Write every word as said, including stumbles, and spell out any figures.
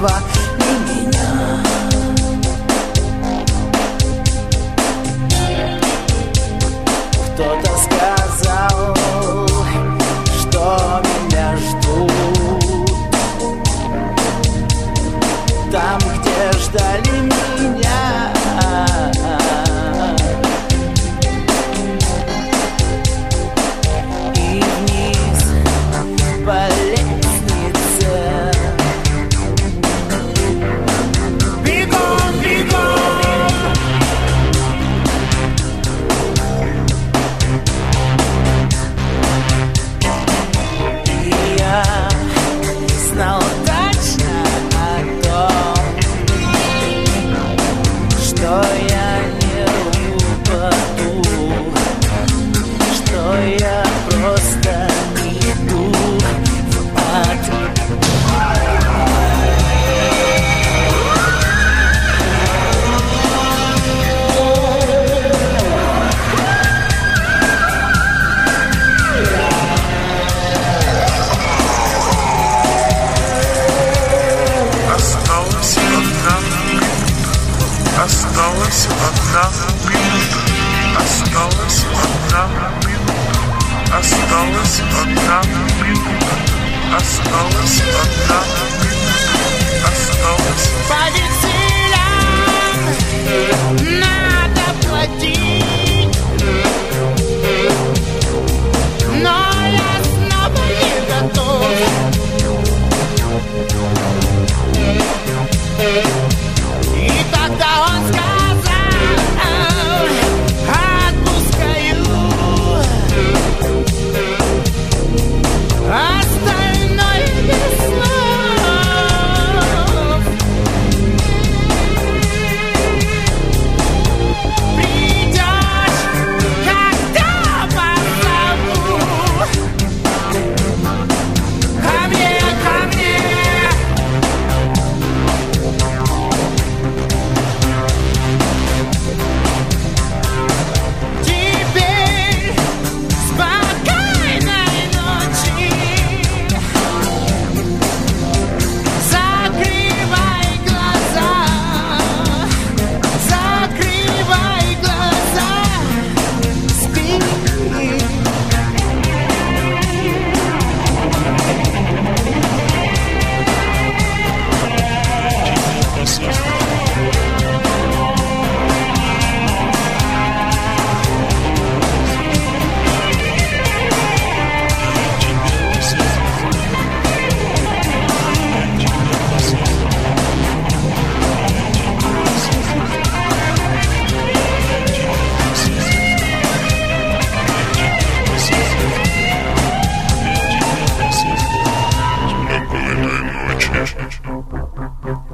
небо и меня. Кто-то сказал, что меня ждут там, где ждали меня. И вниз по лестнице бегом, бегом. И я знал точно о том, что я не упаду, что я просто иду в ад. Осталась одна минута, осталась одна минута, осталась одна минута, осталась одна минута, осталась одна минута, осталась. По векселям надо платить, но я снова не готов. И тогда он сказал: отпускаю, остальное без слов. Придешь, когда позову, ко мне, ко мне. Теперь спокойной ночи. Закрывай глаза, закрывай глаза, спи. Спокойной ночи.